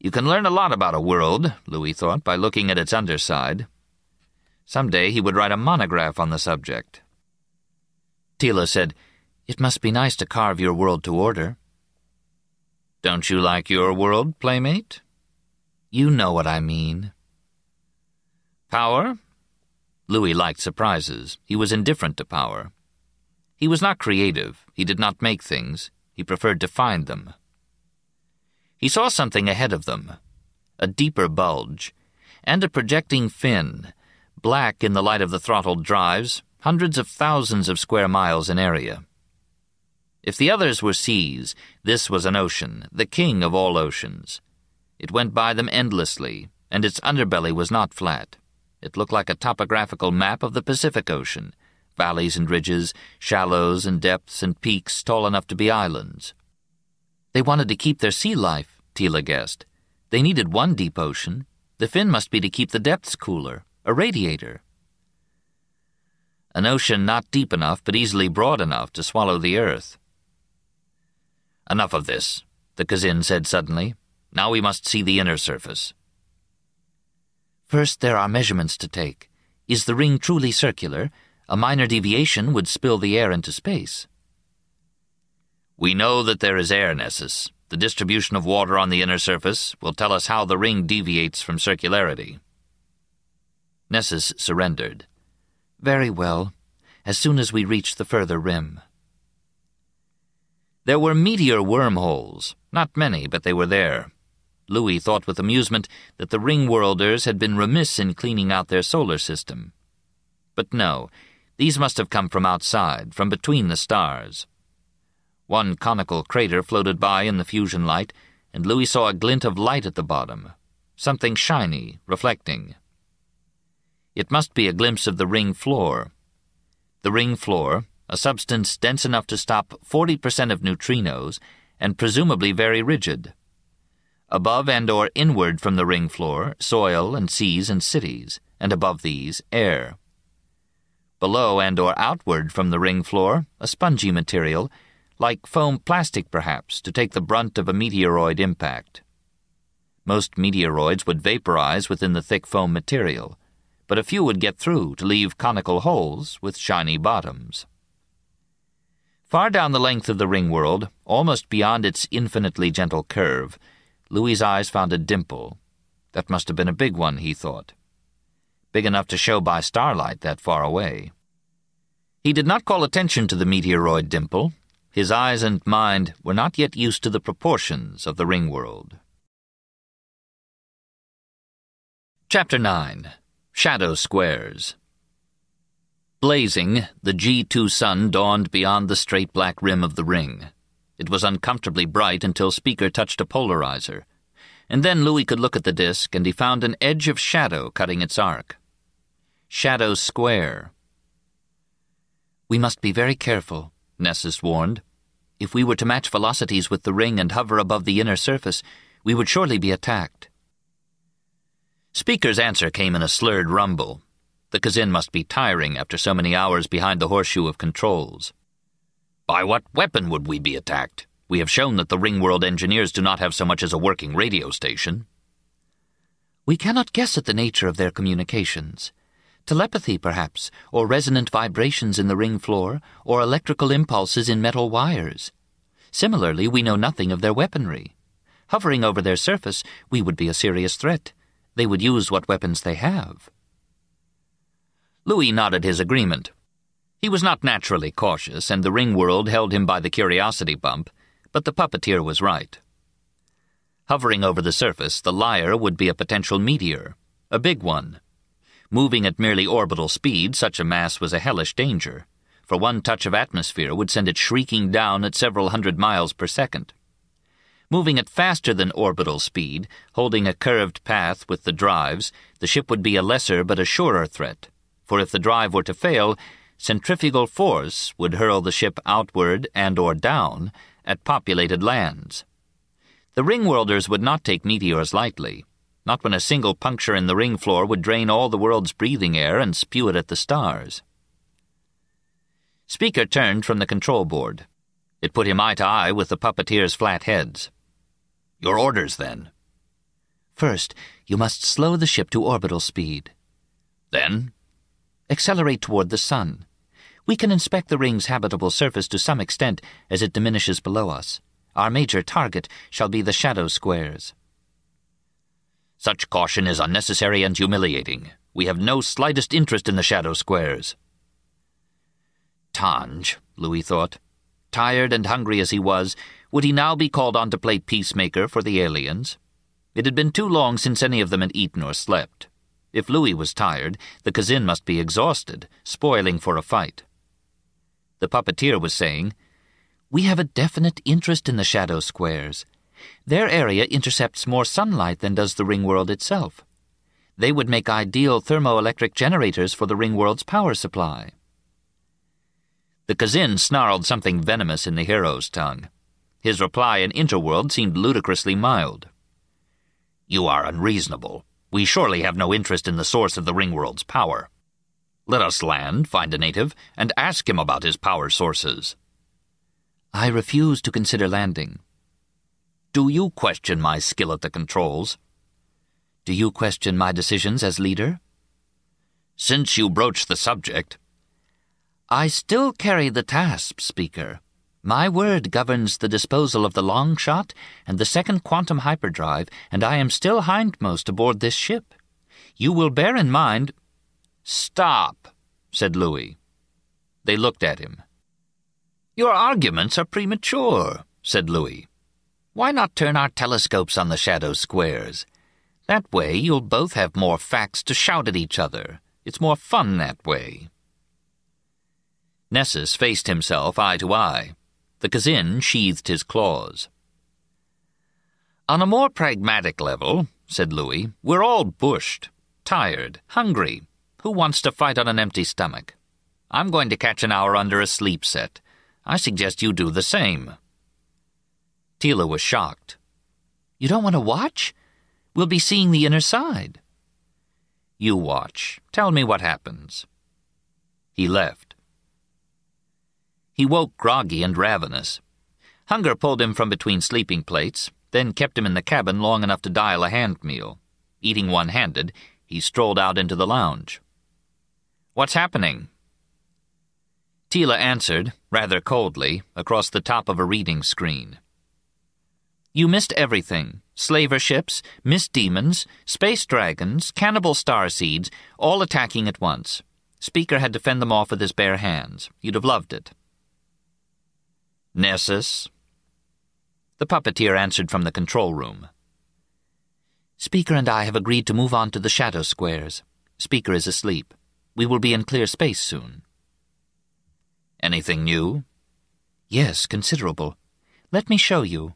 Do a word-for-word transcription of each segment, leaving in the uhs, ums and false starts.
You can learn a lot about a world, Louis thought, by looking at its underside. Someday he would write a monograph on the subject. Tila said, "It must be nice to carve your world to order." "Don't you like your world, playmate?" "You know what I mean." Power? Louis liked surprises. He was indifferent to power. He was not creative. He did not make things. He preferred to find them. He saw something ahead of them, a deeper bulge, and a projecting fin, black in the light of the throttled drives, hundreds of thousands of square miles in area. If the others were seas, this was an ocean, the king of all oceans. It went by them endlessly, and its underbelly was not flat. It looked like a topographical map of the Pacific Ocean, valleys and ridges, shallows and depths and peaks tall enough to be islands. They wanted to keep their sea life, Tila guessed. They needed one deep ocean. The fin must be to keep the depths cooler, a radiator. An ocean not deep enough but easily broad enough to swallow the earth. "Enough of this," the Kazin said suddenly. "Now we must see the inner surface." "First there are measurements to take. Is the ring truly circular? A minor deviation would spill the air into space." "We know that there is air, Nessus. The distribution of water on the inner surface will tell us how the ring deviates from circularity." Nessus surrendered. "Very well, as soon as we reach the further rim." There were meteor wormholes, not many, but they were there. Louis thought with amusement that the ring-worlders had been remiss in cleaning out their solar system. But no, these must have come from outside, from between the stars. One conical crater floated by in the fusion light, and Louis saw a glint of light at the bottom, something shiny, reflecting. It must be a glimpse of the ring floor. The ring floor, a substance dense enough to stop forty percent of neutrinos, and presumably very rigid. Above and or inward from the ring floor, soil and seas and cities, and above these, air. Below and or outward from the ring floor, a spongy material, like foam plastic perhaps, to take the brunt of a meteoroid impact. Most meteoroids would vaporize within the thick foam material, but a few would get through to leave conical holes with shiny bottoms. Far down the length of the ring world, almost beyond its infinitely gentle curve, Louis's eyes found a dimple. That must have been a big one, he thought. Big enough to show by starlight that far away. He did not call attention to the meteoroid dimple. His eyes and mind were not yet used to the proportions of the ring world. Chapter nine. Shadow Squares. Blazing, the G two sun dawned beyond the straight black rim of the ring. It was uncomfortably bright until Speaker touched a polarizer, and then Louis could look at the disk, and he found an edge of shadow cutting its arc. Shadow Square. "We must be very careful," Nessus warned. "If we were to match velocities with the ring and hover above the inner surface, we would surely be attacked." Speaker's answer came in a slurred rumble. The Kazin must be tiring after so many hours behind the horseshoe of controls. "By what weapon would we be attacked? We have shown that the Ringworld engineers do not have so much as a working radio station." "We cannot guess at the nature of their communications. Telepathy, perhaps, or resonant vibrations in the ring floor, or electrical impulses in metal wires. Similarly, we know nothing of their weaponry. Hovering over their surface, we would be a serious threat. They would use what weapons they have." Louis nodded his agreement. He was not naturally cautious, and the ring world held him by the curiosity bump, but the puppeteer was right. Hovering over the surface, the Lyre would be a potential meteor, a big one. Moving at merely orbital speed, such a mass was a hellish danger, for one touch of atmosphere would send it shrieking down at several hundred miles per second. Moving at faster than orbital speed, holding a curved path with the drives, the ship would be a lesser but a surer threat, for if the drive were to fail, centrifugal force would hurl the ship outward and or down at populated lands. The Ringworlders would not take meteors lightly, not when a single puncture in the ring floor would drain all the world's breathing air and spew it at the stars. Speaker turned from the control board. It put him eye to eye with the puppeteer's flat heads. "Your orders, then." First, you must slow the ship to orbital speed. Then, accelerate toward the sun. We can inspect the ring's habitable surface to some extent as it diminishes below us. Our major target shall be the shadow squares. Such caution is unnecessary and humiliating. We have no slightest interest in the shadow squares. Tanj, Louis thought. Tired and hungry as he was, would he now be called on to play peacemaker for the aliens? It had been too long since any of them had eaten or slept. If Louis was tired, the Kazin must be exhausted, spoiling for a fight. The puppeteer was saying, "We have a definite interest in the shadow squares. Their area intercepts more sunlight than does the ring world itself. They would make ideal thermoelectric generators for the ring world's power supply." The Kazin snarled something venomous in the hero's tongue. His reply in Interworld seemed ludicrously mild. "You are unreasonable. We surely have no interest in the source of the ring world's power. Let us land, find a native, and ask him about his power sources." "I refuse to consider landing." "Do you question my skill at the controls?" "Do you question my decisions as leader?" "Since you broached the subject—" "I still carry the task, Speaker. My word governs the disposal of the long shot and the second quantum hyperdrive, and I am still hindmost aboard this ship. You will bear in mind—" "Stop," said Louis. They looked at him. "Your arguments are premature," said Louis. "Why not turn our telescopes on the shadow squares? That way you'll both have more facts to shout at each other. It's more fun that way." Nessus faced himself eye to eye. The Kazin sheathed his claws. "On a more pragmatic level," said Louis, "we're all bushed, tired, hungry. Who wants to fight on an empty stomach? I'm going to catch an hour under a sleep set. I suggest you do the same." Tila was shocked. "You don't want to watch? We'll be seeing the inner side." "You watch. Tell me what happens." He left. He woke groggy and ravenous. Hunger pulled him from between sleeping plates, then kept him in the cabin long enough to dial a hand meal. Eating one-handed, he strolled out into the lounge. "What's happening?" Tila answered, rather coldly, across the top of a reading screen. "You missed everything. Slaver ships, mist demons, space dragons, cannibal starseeds, all attacking at once. Speaker had to fend them off with his bare hands. You'd have loved it." "Nessus?" The puppeteer answered from the control room. "Speaker and I have agreed to move on to the shadow squares. Speaker is asleep. We will be in clear space soon." "Anything new?" "Yes, considerable. Let me show you."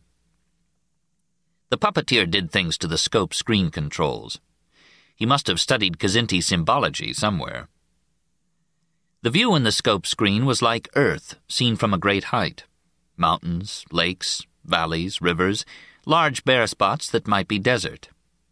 The puppeteer did things to the scope screen controls. He must have studied Kzinti symbology somewhere. The view in the scope screen was like Earth, seen from a great height. Mountains, lakes, valleys, rivers, large bare spots that might be desert.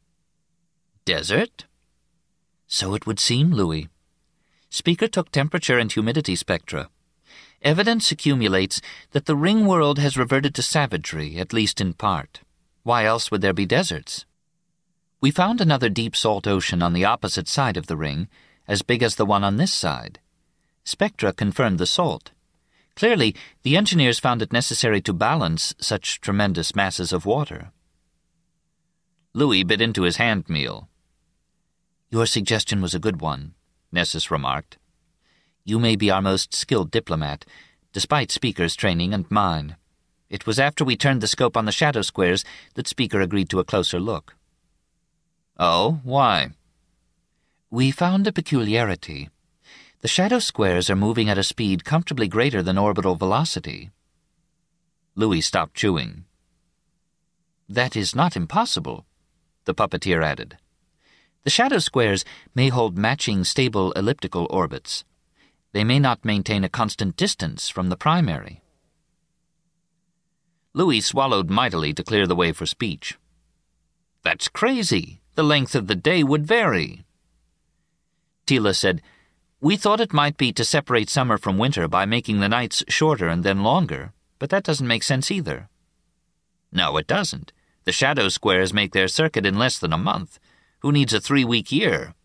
Desert? So it would seem, Louis. Speaker took temperature and humidity spectra. Evidence accumulates that the ring world has reverted to savagery, at least in part. Why else would there be deserts? We found another deep salt ocean on the opposite side of the ring, as big as the one on this side. Spectra confirmed the salt. Clearly, the engineers found it necessary to balance such tremendous masses of water. Louis bit into his hand meal. "Your suggestion was a good one," Nessus remarked. "You may be our most skilled diplomat, despite Speaker's training and mine. It was after we turned the scope on the shadow squares that Speaker agreed to a closer look." "Oh, why?" "We found a peculiarity. The shadow squares are moving at a speed comfortably greater than orbital velocity." Louis stopped chewing. "That is not impossible," the puppeteer added. "The shadow squares may hold matching stable elliptical orbits. They may not maintain a constant distance from the primary." Louis swallowed mightily to clear the way for speech. "That's crazy. The length of the day would vary." Tila said, "We thought it might be to separate summer from winter by making the nights shorter and then longer, but that doesn't make sense either." "No, it doesn't. The shadow squares make their circuit in less than a month. Who needs a three-week year?